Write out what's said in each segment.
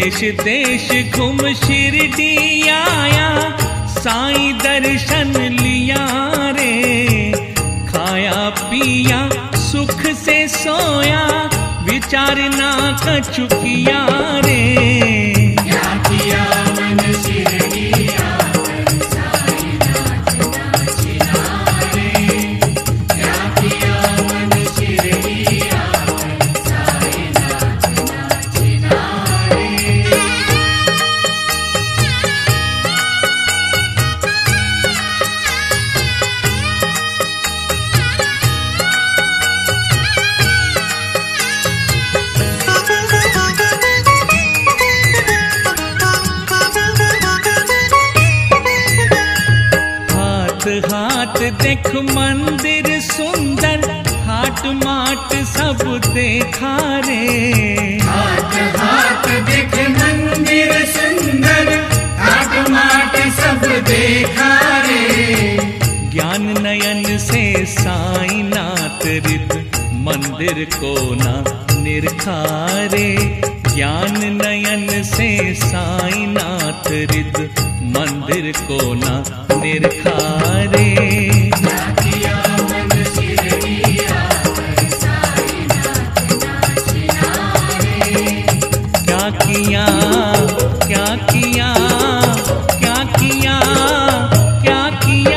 देश देश घूम शिरडी आया, साईं दर्शन लिया रे। खाया पिया सुख से सोया, विचार ना कछु किया रे। क्या किया मन शिरडी आकर साईनाथ नाचना रे। क्या किया मन शिरडी आकर साईनाथ नाचना रे। हाट देख मंदिर सुंदर, हाट माट सब देखा रे। हाट हाट देख मंदिर सुंदर, हाट माट सब देखा रे। ज्ञान नयन से साईनाथ रित, मंदिर को ना निरखारे। ज्ञान नयन से साईनाथ रित, मंदिर को ना निरखारे। क्या किया मन शिरडी आकर साईनाथ नाचना रे। क्या किया क्या किया क्या किया क्या किया।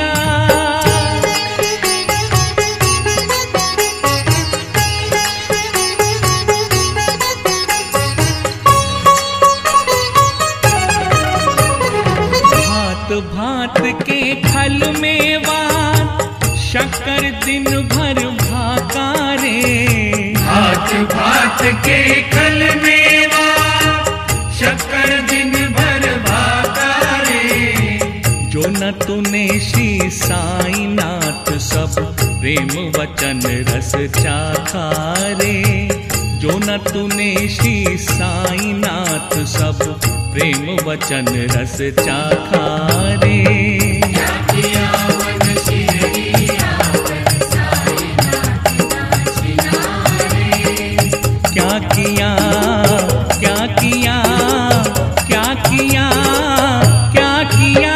भात के खल में वार, शक्कर दिन भर भाका रे। भात भात के खल में वार, शक्कर दिन भर भाका रे। जो न तूने श्री साईनाथ सब, प्रेम वचन रस चाखा रे। जो न तूने श्री साईनाथ सब, प्रेम वचन रस चाखा रे। क्या किया मन शिरडी आकर साईनाथ नाचना रे। क्या किया क्या किया क्या किया क्या किया।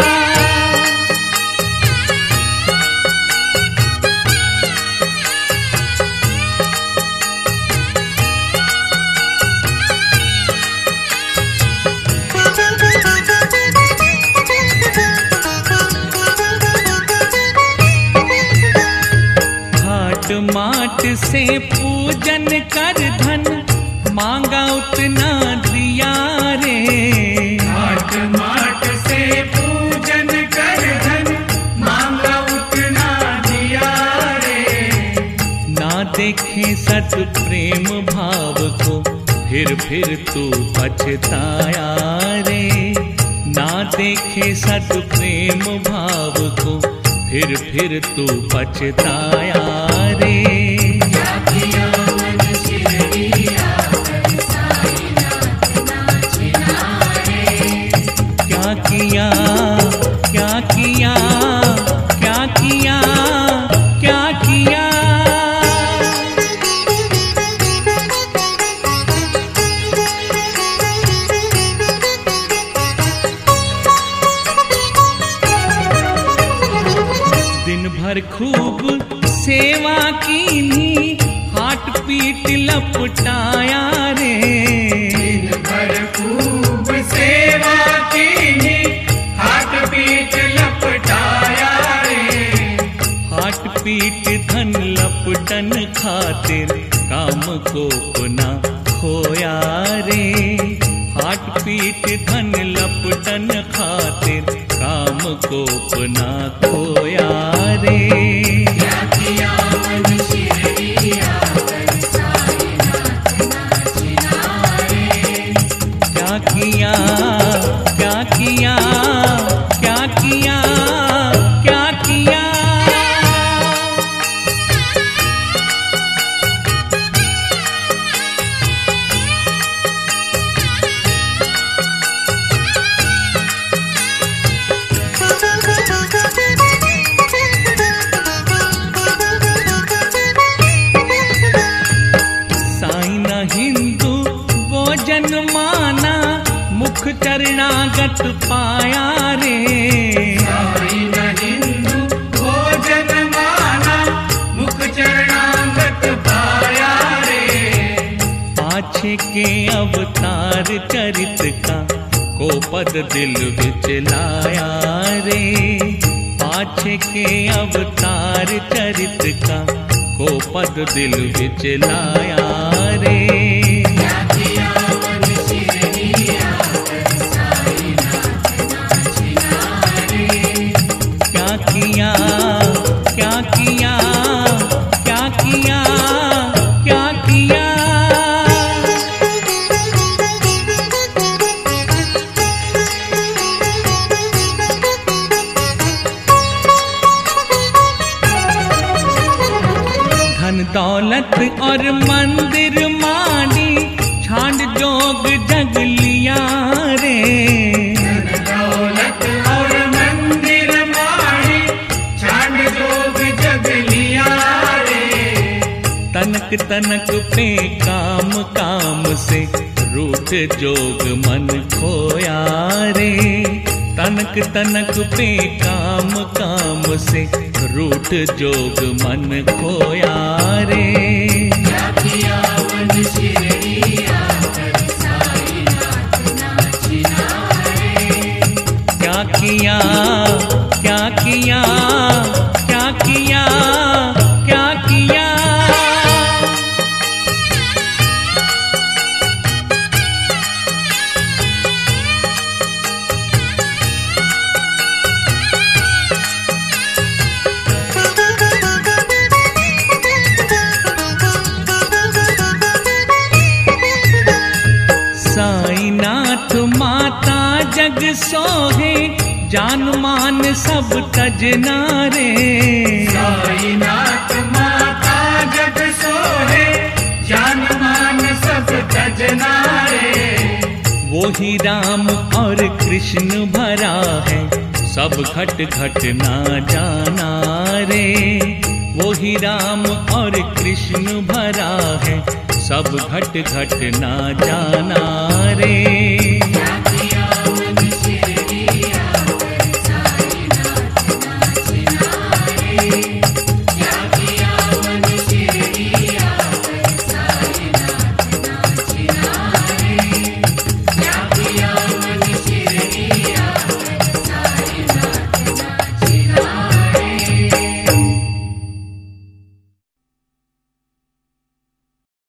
माट से पूजन कर धन, मांगा उतना दिया रे। माट माट से पूजन कर धन, मांगा उतना दिया रे। ना देखे सत प्रेम भाव को, फिर तू पछताया रे। ना देखे सत प्रेम भाव को, फिर तू पछताया रे। क्या किया मन शिरडी आकर साईनाथ नाचना रे। क्या किया क्या किया क्या किया क्या किया। दिन भर खूब सेवा कीनी, हाट पीट लपटाया रे। दिन भर खूब सेवा कीनी, हाट पीट लपटाया रे। हाट पीट धन लपटन खातिर, काम को ना खोया रे। हाट पीट धन लपटन खातिर, काम को ना खोया रे। क्या किया मन शिरडी आकर साईनाथ नाचना रे। क्या किया क्या किया क्या किया क्या किया। चरित का को पद दिल विच लाया रे। पाछे के अवतार चरित का को पद दिल विच लाया रे। क्या किया मन शिरडी आकर साईनाथ नाच नारे। क्या किया क्या किया क्या किया क्या किया। धन दौलत और मंदिर मानी छांड जोग जग लिया रे। धन दौलत और मंदिर मारी छांड जोग जग लिया रे। तनक तनक पे काम काम से रूठ जोग मन खोया रे। तनक तनक पे काम काम से रूठ जोग मन खोया रे। क्या किया मन शिरडी आकर साईनाथ नाच नारे। क्या किया क्या किया क्या किया क्या किया। साईनाथ माता जग सोहे जान मान सब तजना रे। साईनाथ माता जग सोहे जान मान सब तजना रे। वो ही राम और कृष्ण भरा है सब घट घट ना जाना रे। वो ही राम और कृष्ण भरा है सब घट घट ना जाना रे।